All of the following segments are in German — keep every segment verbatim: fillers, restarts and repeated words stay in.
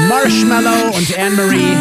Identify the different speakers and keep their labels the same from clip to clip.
Speaker 1: Marshmallow und Anne-Marie.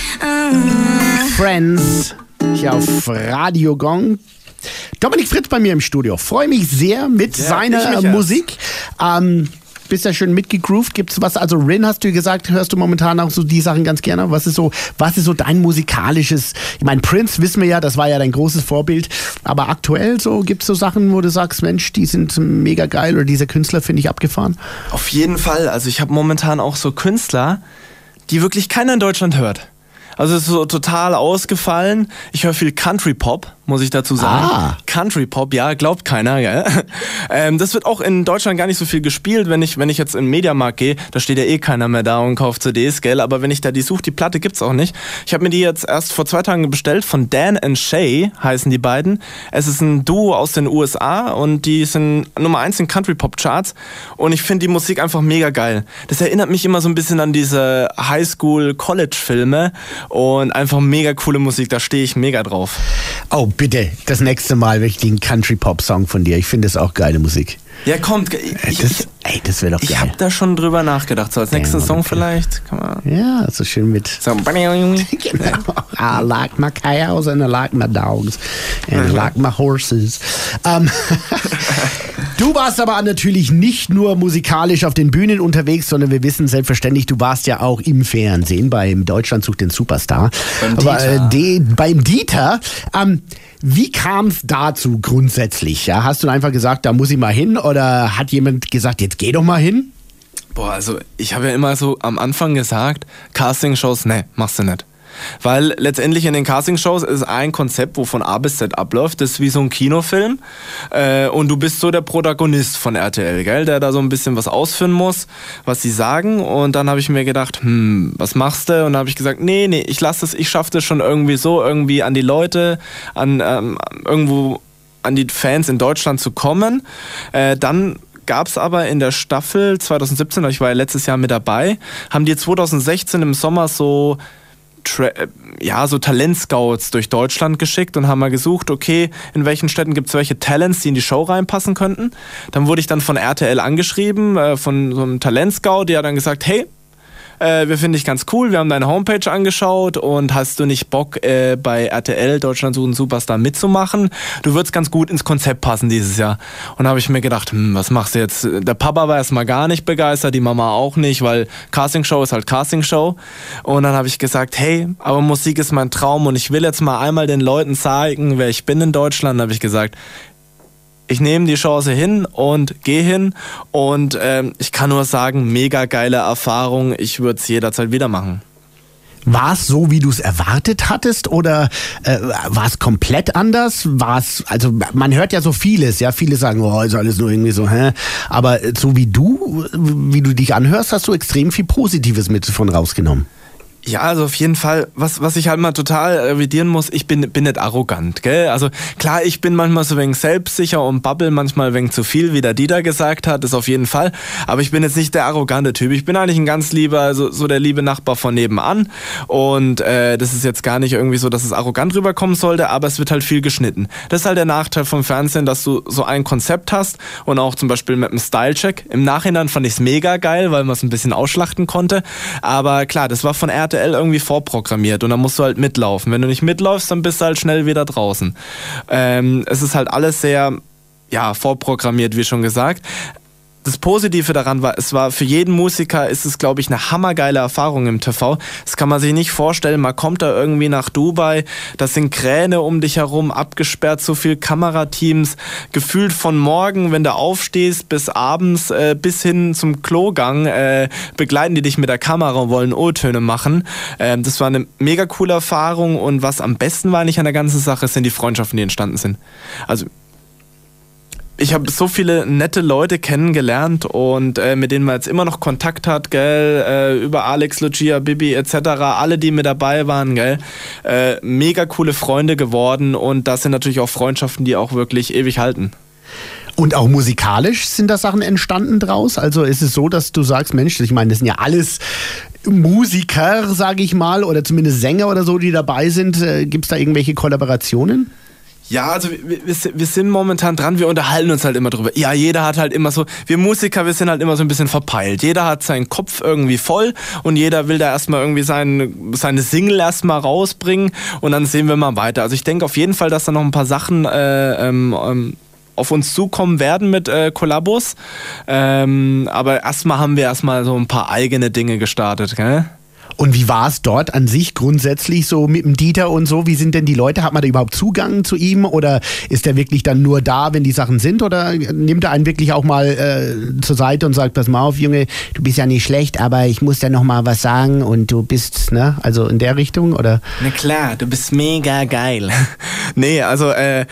Speaker 1: Friends. Hier auf Radio Gong. Dominik Fritz bei mir im Studio. Freue mich sehr mit ja, seiner Musik. Ähm, bist ja schön mitgegroovt. Gibt's was? Also Rin, hast du gesagt, hörst du momentan auch so die Sachen ganz gerne? Was ist so, was ist so dein musikalisches? Ich meine, Prince wissen wir ja, das war ja dein großes Vorbild. Aber aktuell so gibt's so Sachen, wo du sagst, Mensch, die sind mega geil oder dieser Künstler finde ich abgefahren?
Speaker 2: Auf jeden Fall. Also ich habe momentan auch so Künstler, die wirklich keiner in Deutschland hört. Also es ist so total ausgefallen. Ich höre viel Country Pop, muss ich dazu sagen.
Speaker 1: Ah.
Speaker 2: Country Pop, ja, glaubt keiner, gell? ähm, das wird auch in Deutschland gar nicht so viel gespielt. Wenn ich, wenn ich jetzt in den Mediamarkt gehe, da steht ja eh keiner mehr da und kauft C Ds, gell? Aber wenn ich da die suche, die Platte gibt's auch nicht. Ich habe mir die jetzt erst vor zwei Tagen bestellt, von Dan and Shay heißen die beiden. Es ist ein Duo aus den U S A und die sind Nummer eins in Country Pop Charts. Und ich finde die Musik einfach mega geil. Das erinnert mich immer so ein bisschen an diese Highschool-College-Filme. Und einfach mega coole Musik, da stehe ich mega drauf.
Speaker 1: Oh, bitte, das nächste Mal wirklich den Country-Pop-Song von dir. Ich finde das auch geile Musik.
Speaker 2: Ja, kommt. Ich,
Speaker 1: das, ey, das wäre doch geil.
Speaker 2: Ich habe da schon drüber nachgedacht. So als nächsten ja, Song okay. vielleicht. Kann man
Speaker 1: ja, so schön mit. So, genau. I like my cows and I like my dogs and I like my horses. Um, du warst aber natürlich nicht nur musikalisch auf den Bühnen unterwegs, sondern wir wissen selbstverständlich, du warst ja auch im Fernsehen beim Deutschland sucht den Superstar.
Speaker 2: Beim Dieter.
Speaker 1: Aber, äh, de, beim Dieter. Um, Wie kam es dazu grundsätzlich? Ja? Hast du einfach gesagt, da muss ich mal hin? Oder hat jemand gesagt, jetzt geh doch mal hin?
Speaker 2: Boah, also ich habe ja immer so am Anfang gesagt, Castingshows, ne, machst du nicht. Weil letztendlich in den Castingshows ist ein Konzept, wo von A bis Z abläuft. Das ist wie so ein Kinofilm. Äh, und du bist so der Protagonist von R T L, gell? Der da so ein bisschen was ausführen muss, was sie sagen. Und dann habe ich mir gedacht, hm, was machst du? Und dann habe ich gesagt, nee, nee, ich lasse es, ich schaffe das schon irgendwie so, irgendwie an die Leute, an ähm, irgendwo an die Fans in Deutschland zu kommen. Äh, dann gab es aber in der Staffel zwanzig siebzehn, ich war ja letztes Jahr mit dabei, haben die zwanzig sechzehn im Sommer so Tra- ja, so Talentscouts durch Deutschland geschickt und haben mal gesucht, okay, in welchen Städten gibt es welche Talents, die in die Show reinpassen könnten. Dann wurde ich dann von R T L angeschrieben, äh, von so einem Talentscout, der hat dann gesagt, hey, äh, wir finden dich ganz cool, wir haben deine Homepage angeschaut und hast du nicht Bock, äh, bei R T L Deutschland sucht den Superstar mitzumachen? Du würdest ganz gut ins Konzept passen dieses Jahr. Und da habe ich mir gedacht, hm, was machst du jetzt? Der Papa war erstmal gar nicht begeistert, die Mama auch nicht, weil Castingshow ist halt Castingshow. Und dann habe ich gesagt, hey, aber Musik ist mein Traum und ich will jetzt mal einmal den Leuten zeigen, wer ich bin in Deutschland. Da habe ich gesagt, ich nehme die Chance hin und gehe hin und ähm, ich kann nur sagen, mega geile Erfahrung, ich würde es jederzeit wieder machen.
Speaker 1: War es so, wie du es erwartet hattest oder äh, war es komplett anders? War es, also man hört ja so vieles, ja, viele sagen, oh, ist alles nur irgendwie so, hä? Aber so wie du, wie du dich anhörst, hast du extrem viel Positives mit von rausgenommen.
Speaker 2: Ja, also auf jeden Fall, was, was ich halt mal total revidieren muss, ich bin, bin nicht arrogant, gell? Also klar, ich bin manchmal so ein wenig selbstsicher und babbel manchmal ein wenig zu viel, wie der Dieter gesagt hat, das auf jeden Fall. Aber ich bin jetzt nicht der arrogante Typ. Ich bin eigentlich ein ganz lieber, also so der liebe Nachbar von nebenan. Und äh, das ist jetzt gar nicht irgendwie so, dass es arrogant rüberkommen sollte, aber es wird halt viel geschnitten. Das ist halt der Nachteil vom Fernsehen, dass du so ein Konzept hast und auch zum Beispiel mit einem Style-Check. Im Nachhinein fand ich es mega geil, weil man es ein bisschen ausschlachten konnte. Aber klar, das war von R T L irgendwie vorprogrammiert und dann musst du halt mitlaufen. Wenn du nicht mitläufst, dann bist du halt schnell wieder draußen. Ähm, es ist halt alles sehr, ja, vorprogrammiert, wie schon gesagt. Das Positive daran war, es war für jeden Musiker, ist es, glaube ich, eine hammergeile Erfahrung im T V. Das kann man sich nicht vorstellen. Man kommt da irgendwie nach Dubai, das sind Kräne um dich herum, abgesperrt, so viel Kamerateams. Gefühlt von morgen, wenn du aufstehst, bis abends, äh, bis hin zum Klogang, äh, begleiten die dich mit der Kamera und wollen O-Töne machen. Ähm, das war eine mega coole Erfahrung und was am besten war nicht an der ganzen Sache, sind die Freundschaften, die entstanden sind. Also ich habe so viele nette Leute kennengelernt und äh, mit denen man jetzt immer noch Kontakt hat, gell, äh, über Alex, Lucia, Bibi et cetera. Alle, die mit dabei waren, gell, äh, mega coole Freunde geworden und das sind natürlich auch Freundschaften, die auch wirklich ewig halten.
Speaker 1: Und auch musikalisch sind da Sachen entstanden draus? Also ist es so, dass du sagst, Mensch, ich meine, das sind ja alles Musiker, sage ich mal, oder zumindest Sänger oder so, die dabei sind. Äh, gibt es da irgendwelche Kollaborationen?
Speaker 2: Ja, also wir, wir sind momentan dran, wir unterhalten uns halt immer drüber. Ja, jeder hat halt immer so, wir Musiker, wir sind halt immer so ein bisschen verpeilt. Jeder hat seinen Kopf irgendwie voll und jeder will da erstmal irgendwie seine, seine Single erstmal rausbringen und dann sehen wir mal weiter. Also ich denke auf jeden Fall, dass da noch ein paar Sachen äh, ähm, auf uns zukommen werden mit äh, Kollabos. Ähm, aber erstmal haben wir erstmal so ein paar eigene Dinge gestartet, gell?
Speaker 1: Und wie war es dort an sich grundsätzlich so mit dem Dieter und so? Wie sind denn die Leute? Hat man da überhaupt Zugang zu ihm? Oder ist er wirklich dann nur da, wenn die Sachen sind? Oder nimmt er einen wirklich auch mal äh, zur Seite und sagt, pass mal auf, Junge, du bist ja nicht schlecht, aber ich muss da noch mal was sagen und du bist, ne? Also in der Richtung, oder?
Speaker 2: Na klar, du bist mega geil. Nee, also äh,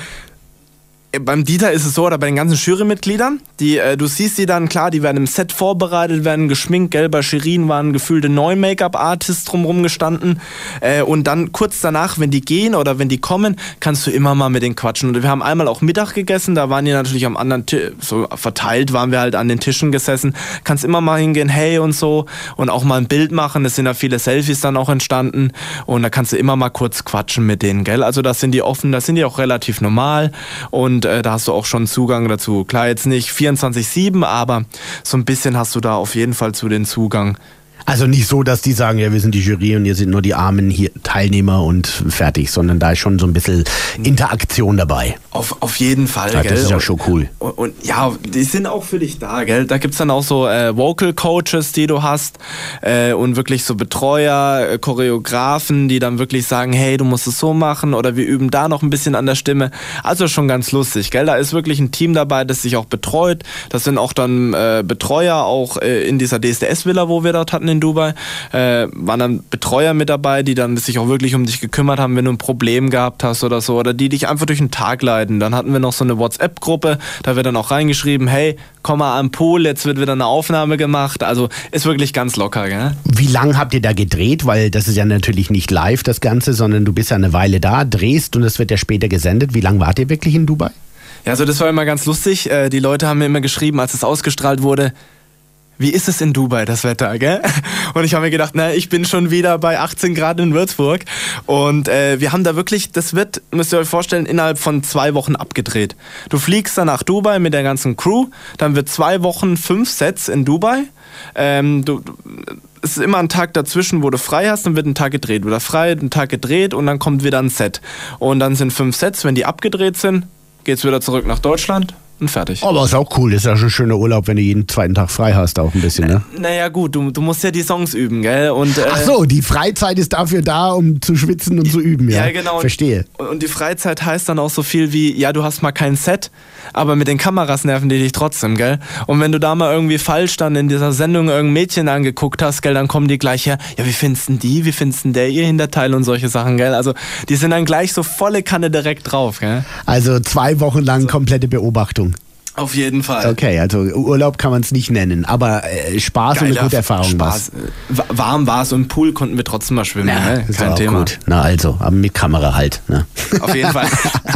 Speaker 2: beim Dieter ist es so, oder bei den ganzen Jurymitgliedern, die, äh, du siehst die dann, klar, die werden im Set vorbereitet, werden geschminkt, gell, bei Shirin waren gefühlte neun Make-up-Artists drumherum gestanden äh, und dann kurz danach, wenn die gehen oder wenn die kommen, kannst du immer mal mit denen quatschen. Und wir haben einmal auch Mittag gegessen, da waren die natürlich am anderen Tisch, so verteilt waren wir halt an den Tischen gesessen, kannst immer mal hingehen, hey und so und auch mal ein Bild machen, es sind ja viele Selfies dann auch entstanden und da kannst du immer mal kurz quatschen mit denen, gell, also da sind die offen, da sind die auch relativ normal und Und äh, da hast du auch schon Zugang dazu. Klar, jetzt nicht vierundzwanzig sieben, aber so ein bisschen hast du da auf jeden Fall zu den Zugang.
Speaker 1: Also nicht so, dass die sagen, ja, wir sind die Jury und ihr sind nur die armen hier Teilnehmer und fertig, sondern da ist schon so ein bisschen Interaktion dabei.
Speaker 2: Auf, auf jeden Fall,
Speaker 1: ja,
Speaker 2: gell.
Speaker 1: Das ist ja schon cool.
Speaker 2: Und, und, und ja, die sind auch für dich da, gell. Da gibt's dann auch so äh, Vocal Coaches, die du hast äh, und wirklich so Betreuer, äh, Choreografen, die dann wirklich sagen, hey, du musst es so machen oder wir üben da noch ein bisschen an der Stimme. Also schon ganz lustig, gell. Da ist wirklich ein Team dabei, das sich auch betreut. Das sind auch dann äh, Betreuer auch äh, in dieser D S D S-Villa, wo wir dort hatten in Dubai, äh, waren dann Betreuer mit dabei, die dann sich auch wirklich um dich gekümmert haben, wenn du ein Problem gehabt hast oder so, oder die dich einfach durch den Tag leiten. Dann hatten wir noch so eine WhatsApp-Gruppe, da wird dann auch reingeschrieben, hey, komm mal am Pool, jetzt wird wieder eine Aufnahme gemacht. Also ist wirklich ganz locker, gell?
Speaker 1: Wie lange habt ihr da gedreht? Weil das ist ja natürlich nicht live, das Ganze, sondern du bist ja eine Weile da, drehst und es wird ja später gesendet. Wie lange wart ihr wirklich in Dubai?
Speaker 2: Ja, also das war immer ganz lustig. Die Leute haben mir immer geschrieben, als es ausgestrahlt wurde, wie ist es in Dubai, das Wetter, gell? Und ich habe mir gedacht, na, ich bin schon wieder bei achtzehn Grad in Würzburg. Und äh, wir haben da wirklich, das wird, müsst ihr euch vorstellen, innerhalb von zwei Wochen abgedreht. Du fliegst dann nach Dubai mit der ganzen Crew, dann wird zwei Wochen fünf Sets in Dubai. Ähm, du, es ist immer ein Tag dazwischen, wo du frei hast, dann wird ein Tag gedreht. Oder frei, ein Tag gedreht und dann kommt wieder ein Set. Und dann sind fünf Sets, wenn die abgedreht sind, geht's wieder zurück nach Deutschland. Und fertig.
Speaker 1: Aber ist auch cool, ist ja schon ein schöner Urlaub, wenn du jeden zweiten Tag frei hast, auch ein bisschen, ne?
Speaker 2: Naja gut, du, du musst ja die Songs üben, gell? Und, äh,
Speaker 1: ach so, die Freizeit ist dafür da, um zu schwitzen und zu üben, ja?
Speaker 2: Ja, genau.
Speaker 1: Verstehe.
Speaker 2: Und, und die Freizeit heißt dann auch so viel wie, ja, du hast mal kein Set, aber mit den Kameras nerven die dich trotzdem, gell? Und wenn du da mal irgendwie falsch dann in dieser Sendung irgendein Mädchen angeguckt hast, gell, dann kommen die gleich her, ja, wie findest denn die, wie findest denn der ihr Hinterteil und solche Sachen, gell? Also die sind dann gleich so volle Kanne direkt drauf, gell?
Speaker 1: Also zwei Wochen lang so. Komplette Beobachtung.
Speaker 2: Auf jeden Fall.
Speaker 1: Okay, also Urlaub kann man es nicht nennen, aber äh, Spaß Geiler, und eine gute Erfahrung.
Speaker 2: Spaß. Was. Warm war es und im Pool konnten wir trotzdem mal schwimmen.
Speaker 1: Ja,
Speaker 2: ne? Kein Thema.
Speaker 1: Gut. Na also, aber mit Kamera halt. Ne?
Speaker 2: Auf jeden Fall.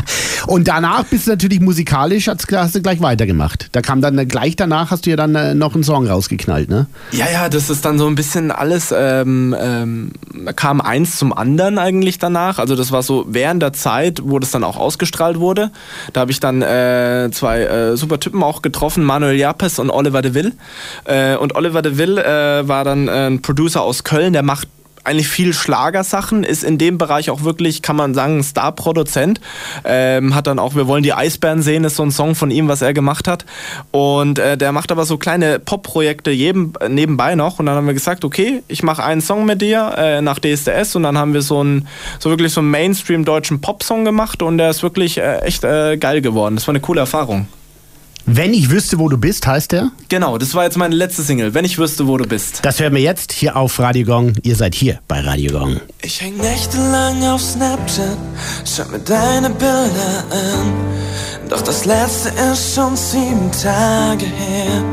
Speaker 1: Und danach bist du natürlich musikalisch, hast, hast du gleich weitergemacht. Da kam dann gleich danach, hast du ja dann äh, noch einen Song rausgeknallt, ne?
Speaker 2: Ja, ja, das ist dann so ein bisschen alles, ähm, ähm, kam eins zum anderen eigentlich danach. Also das war so während der Zeit, wo das dann auch ausgestrahlt wurde. Da habe ich dann äh, zwei äh, super Typen auch getroffen, Manuel Japes und Oliver de Ville. Äh, und Oliver de Ville äh, war dann äh, ein Producer aus Köln, der macht eigentlich viel Schlagersachen, ist in dem Bereich auch wirklich, kann man sagen, ein Star-Produzent. Ähm, hat dann auch Wir wollen die Eisbären sehen, ist so ein Song von ihm, was er gemacht hat. Und äh, der macht aber so kleine Pop-Projekte jedem, äh, nebenbei noch. Und dann haben wir gesagt, okay, ich mache einen Song mit dir äh, nach D S D S. Und dann haben wir so, ein, so wirklich so einen Mainstream-deutschen Pop-Song gemacht. Und der ist wirklich äh, echt äh, geil geworden. Das war eine coole Erfahrung.
Speaker 1: Wenn ich wüsste, wo du bist, heißt der?
Speaker 2: Genau, das war jetzt meine letzte Single. Wenn ich wüsste, wo du bist.
Speaker 1: Das hören wir jetzt hier auf Radio Gong. Ihr seid hier bei Radio Gong.
Speaker 3: Ich häng nächtelang auf Snapchat, schau mir deine Bilder an. Doch das letzte ist schon sieben Tage her.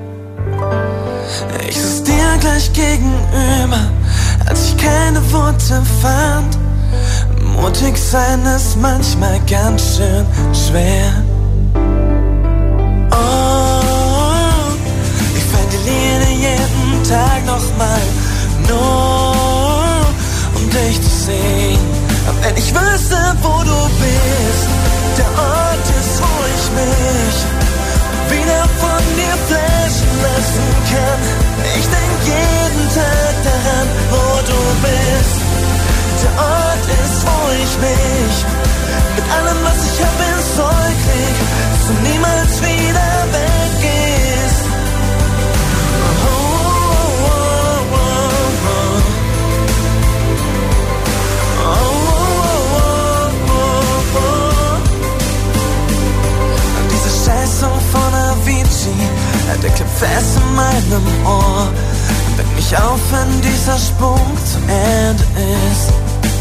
Speaker 3: Ich saß dir gleich gegenüber, als ich keine Worte fand. Mutig sein ist manchmal ganz schön schwer. Oh, ich verliere jeden Tag nochmal, nur um dich zu sehen. Und wenn ich wüsste, wo du bist, der Ort ist, wo ich mich mit allem, was ich hab, ins Zeug krieg, dass du niemals wieder weggehst. Oh, oh, oh, oh, oh. Oh, oh, oh, oh. Diese Scheißung von Avicii, der klebt fest in meinem Ohr. Weck mich auf, wenn dieser Sprung zu Ende ist.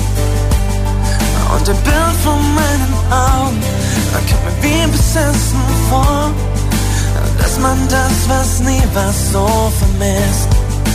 Speaker 3: Und ein Bild von meinen Augen kommt mir wie besessen vor, dass man das, was nie war, so vermisst.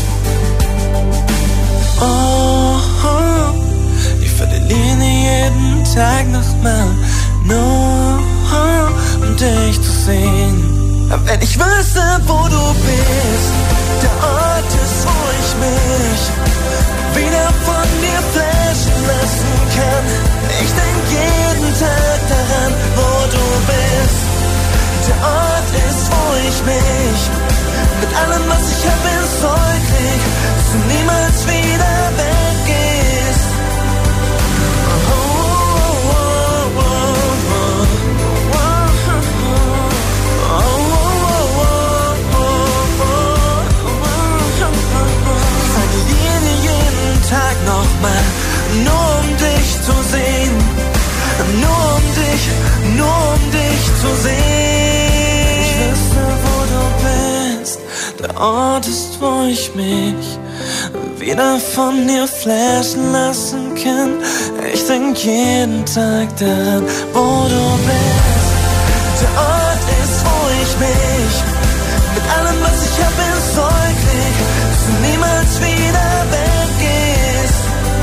Speaker 3: Oh, oh, ich verliere jeden Tag nochmal, nur um dich zu sehen. Wenn ich wüsste, wo du bist, der Ort ist, wo ich mich wieder von dir flashen lassen kann. Ich denk jeden Tag daran, wo du bist. Der Ort ist, wo ich mich mit allem, was ich hab, ins Zeug krieg, dass du niemals wieder weggehst. Oh, oh, oh, oh, oh. Tag nochmal, nur um dich zu sehen, nur um dich, nur um dich zu sehen. Ich wüsste, wo du bist, der Ort ist, wo ich mich wieder von dir flashen lassen kann. Ich denk jeden Tag daran, wo du bist. Der Ort ist, wo ich mich mit allem, was ich hab, ins Zeug krieg, dass du niemals wieder weggehst.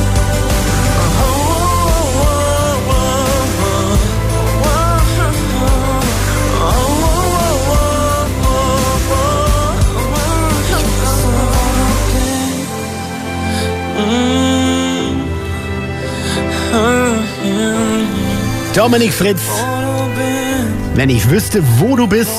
Speaker 1: Dominik Fritz, wenn ich wüsste, wo du bist.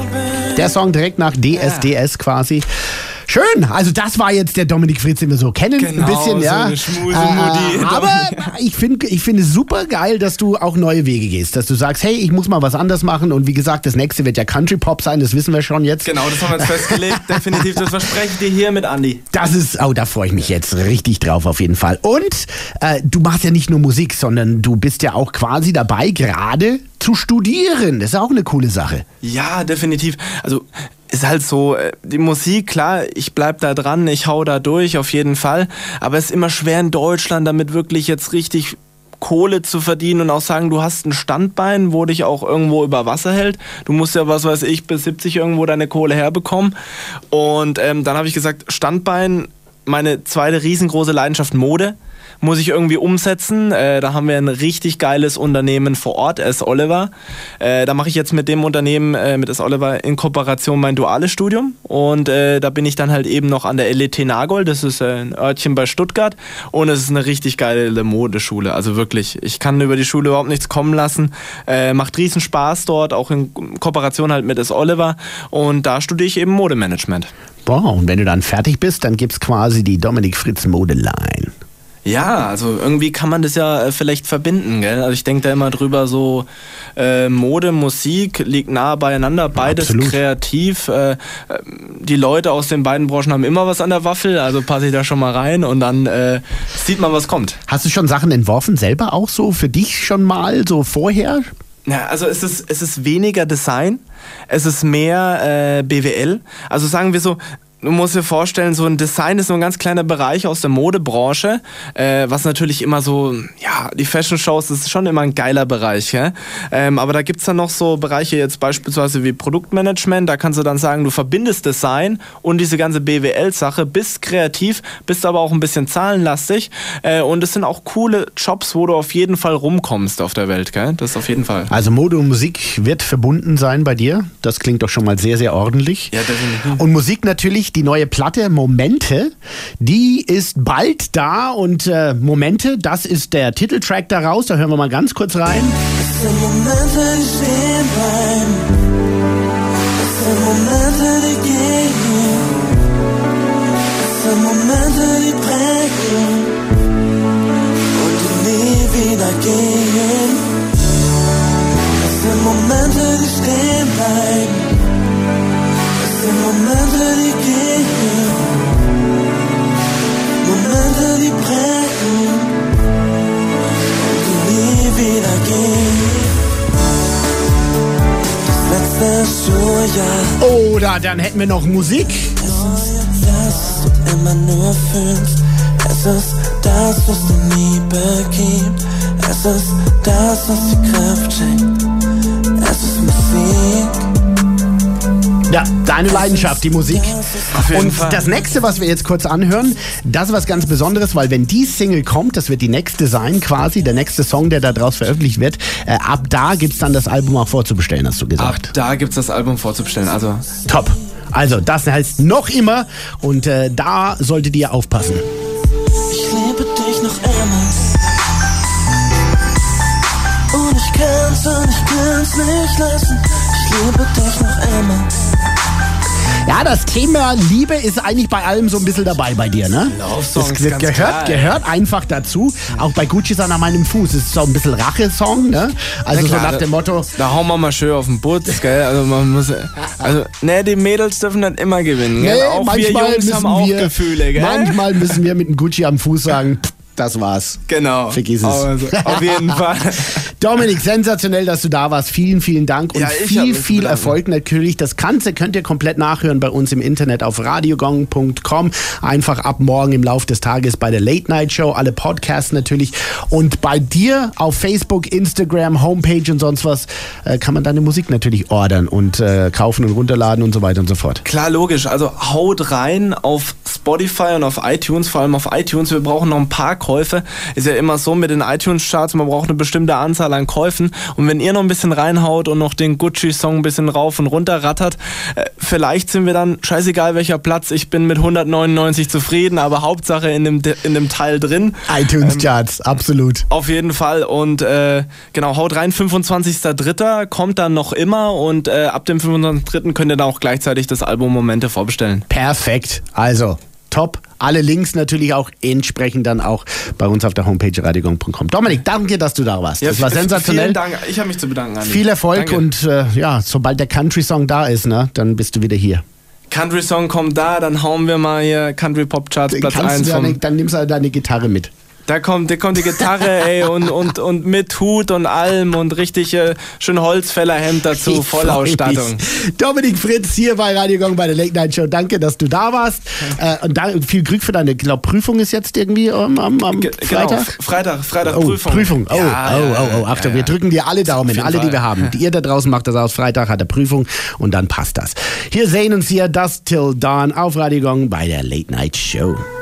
Speaker 1: Der Song direkt nach D S D S quasi. Schön, also das war jetzt der Dominik Fritz, den wir so kennen.
Speaker 2: Genau,
Speaker 1: ein bisschen,
Speaker 2: so
Speaker 1: ja.
Speaker 2: eine Schmusemudi.
Speaker 1: Äh, aber ich finde ich finde es super geil, dass du auch neue Wege gehst. Dass du sagst, hey, ich muss mal was anderes machen. Und wie gesagt, das nächste wird ja Country Pop sein, das wissen wir schon jetzt.
Speaker 2: Genau, das haben wir jetzt festgelegt. Definitiv, das verspreche ich dir hier mit Andi.
Speaker 1: Das ist, oh, da freue ich mich jetzt richtig drauf auf jeden Fall. Und äh, du machst ja nicht nur Musik, sondern du bist ja auch quasi dabei, gerade zu studieren. Das ist auch eine coole Sache.
Speaker 2: Ja, definitiv. Also ist halt so, die Musik, klar, ich bleib da dran, ich hau da durch, auf jeden Fall. Aber es ist immer schwer in Deutschland, damit wirklich jetzt richtig Kohle zu verdienen und auch sagen, du hast ein Standbein, wo dich auch irgendwo über Wasser hält. Du musst ja, was weiß ich, bis siebzig irgendwo deine Kohle herbekommen. Und ähm, dann habe ich gesagt, Standbein, meine zweite riesengroße Leidenschaft, Mode, muss ich irgendwie umsetzen. Äh, da haben wir ein richtig geiles Unternehmen vor Ort, S. Oliver. Äh, da mache ich jetzt mit dem Unternehmen, äh, mit S. Oliver in Kooperation mein duales Studium. Und äh, da bin ich dann halt eben noch an der L E T Nagold. Das ist äh, ein Örtchen bei Stuttgart. Und es ist eine richtig geile Modeschule. Also wirklich, ich kann über die Schule überhaupt nichts kommen lassen. Äh, macht riesen Spaß dort, auch in Kooperation halt mit S. Oliver. Und da studiere ich eben Modemanagement.
Speaker 1: Boah, und wenn du dann fertig bist, dann gibt's quasi die Dominik Fritz Modeline.
Speaker 2: Ja, also irgendwie kann man das ja äh, vielleicht verbinden, gell? Also ich denke da immer drüber so, äh, Mode, Musik liegt nah beieinander, beides
Speaker 1: Absolut.
Speaker 2: kreativ. Äh, die Leute aus den beiden Branchen haben immer was an der Waffel, also passe ich da schon mal rein und dann äh, sieht man, was kommt.
Speaker 1: Hast du schon Sachen entworfen, selber auch so für dich schon mal, so vorher?
Speaker 2: Ja, also es ist, es ist weniger Design, es ist mehr äh, B W L. Also sagen wir so, du musst dir vorstellen, so ein Design ist nur ein ganz kleiner Bereich aus der Modebranche, äh, was natürlich immer so, ja, die Fashion-Shows, das ist schon immer ein geiler Bereich, ja? ähm, aber da gibt's dann noch so Bereiche jetzt beispielsweise wie Produktmanagement, da kannst du dann sagen, du verbindest Design und diese ganze B W L-Sache, bist kreativ, bist aber auch ein bisschen zahlenlastig äh, und es sind auch coole Jobs, wo du auf jeden Fall rumkommst auf der Welt, gell? Das auf jeden Fall.
Speaker 1: Also Mode und Musik wird verbunden sein bei dir, das klingt doch schon mal sehr, sehr ordentlich.
Speaker 2: Ja, definitiv.
Speaker 1: Und Musik natürlich, die neue Platte Momente, die ist bald da und äh, Momente, das ist der Titeltrack daraus, da hören wir mal ganz kurz rein.
Speaker 3: Das sind Momente, die stehen bleiben. Das sind Momente, die gehen. Das sind Momente, die prägen. gehen. Es sind Momente, die stehen bleiben. Es sind Momente, die gehen. Momente, die prägen und die nie wieder gehen. Das letzte Schuljahr.
Speaker 1: Oder dann hätten wir noch Musik.
Speaker 3: Es ist das, was du immer nur fühlst. Es ist das, was die Liebe gibt. Es ist das, was die Kraft schenkt. Es ist Musik.
Speaker 1: Ja, deine Leidenschaft, die Musik. Und das nächste, was wir jetzt kurz anhören, das ist was ganz Besonderes, weil wenn die Single kommt, das wird die nächste sein quasi, der nächste Song, der da draus veröffentlicht wird, äh, ab da gibt's dann das Album auch vorzubestellen, hast du gesagt.
Speaker 2: Ab da gibt's das Album vorzubestellen, also...
Speaker 1: Top. Also, das heißt noch immer und äh, da solltet ihr aufpassen.
Speaker 3: Ich liebe dich noch immer. Und ich kann's und ich kann's nicht lassen. Ich liebe dich noch immer.
Speaker 1: Ja, das Thema Liebe ist eigentlich bei allem so ein bisschen dabei bei dir, ne?
Speaker 2: Love-Songs,
Speaker 1: das
Speaker 2: ganz
Speaker 1: gehört,
Speaker 2: klar,
Speaker 1: gehört einfach dazu. Auch bei Gucci ist an meinem Fuß. Es ist so ein bisschen Rache-Song, ne? Also
Speaker 2: klar,
Speaker 1: so nach dem Motto.
Speaker 2: Da hauen wir mal schön auf den Putz, gell? Also man muss, also ne, die Mädels dürfen nicht immer gewinnen, gell?
Speaker 1: Nee,
Speaker 2: Auch wir
Speaker 1: manchmal
Speaker 2: Jungs
Speaker 1: müssen
Speaker 2: haben auch
Speaker 1: wir,
Speaker 2: Gefühle, gell?
Speaker 1: Manchmal müssen wir mit dem Gucci am Fuß sagen, pff, das war's.
Speaker 2: Genau.
Speaker 1: Vergiss es.
Speaker 2: Also, auf jeden Fall.
Speaker 1: Dominik, sensationell, dass du da warst. Vielen, vielen Dank und
Speaker 2: Ja, ich hab
Speaker 1: viel,
Speaker 2: mich zu
Speaker 1: viel
Speaker 2: bedanken.
Speaker 1: Erfolg natürlich. Das Ganze könnt ihr komplett nachhören bei uns im Internet auf radiogong punkt com. Einfach ab morgen im Laufe des Tages bei der Late Night Show. Alle Podcasts natürlich. Und bei dir auf Facebook, Instagram, Homepage und sonst was äh, kann man deine Musik natürlich ordern und äh, kaufen und runterladen und so weiter und so fort.
Speaker 2: Klar, logisch. Also haut rein auf Spotify und auf iTunes, vor allem auf iTunes. Wir brauchen noch ein paar Käufe. Ist ja immer so mit den iTunes-Charts, man braucht eine bestimmte Anzahl an Käufen. Und wenn ihr noch ein bisschen reinhaut und noch den Gucci-Song ein bisschen rauf und runter rattert, äh, vielleicht sind wir dann, scheißegal welcher Platz, ich bin mit hundertneunundneunzig zufrieden, aber Hauptsache in dem, in dem Teil drin.
Speaker 1: iTunes-Charts, ähm, absolut.
Speaker 2: Auf jeden Fall. Und äh, genau, haut rein, fünfundzwanzigster dritter kommt dann noch immer und äh, ab dem fünfundzwanzigsten dritten könnt ihr dann auch gleichzeitig das Album Momente vorbestellen.
Speaker 1: Perfekt. Also, top. Alle Links natürlich auch entsprechend dann auch bei uns auf der Homepage radiogong punkt com. Dominik, danke, dass du da warst.
Speaker 2: Ja,
Speaker 1: das war sensationell.
Speaker 2: Vielen Dank. Ich habe mich zu bedanken, Andi.
Speaker 1: Viel Erfolg
Speaker 2: Danke.
Speaker 1: und äh, ja, sobald der Country-Song da ist, ne, dann bist du wieder hier.
Speaker 2: Country-Song kommt da, dann hauen wir mal hier Country-Pop-Charts Platz
Speaker 1: Kannst
Speaker 2: eins
Speaker 1: du
Speaker 2: vom...
Speaker 1: deine, dann nimmst du halt deine Gitarre mit.
Speaker 2: Da kommt, da kommt die Gitarre, ey, und, und, und mit Hut und allem und richtig äh, schön Holzfällerhemd dazu,
Speaker 1: Ich
Speaker 2: Vollausstattung.
Speaker 1: freu mich. Dominik Fritz hier bei Radio Gong bei der Late Night Show. Danke, dass du da warst. Äh, und da, viel Glück für deine glaub, Prüfung ist jetzt irgendwie am, am, am
Speaker 2: Ge-
Speaker 1: Freitag.
Speaker 2: Genau, Freitag, Freitag
Speaker 1: Oh,
Speaker 2: Prüfung.
Speaker 1: Prüfung. Oh,
Speaker 2: Ja,
Speaker 1: oh,
Speaker 2: ja,
Speaker 1: oh, oh. Achtung,
Speaker 2: ja,
Speaker 1: wir
Speaker 2: ja.
Speaker 1: drücken dir alle Daumen,
Speaker 2: jeden
Speaker 1: alle, die
Speaker 2: Fall.
Speaker 1: wir haben. Ihr da draußen macht das aus. Freitag hat er Prüfung und dann passt das. Hier sehen uns hier das Till Dawn auf Radio Gong bei der Late Night Show.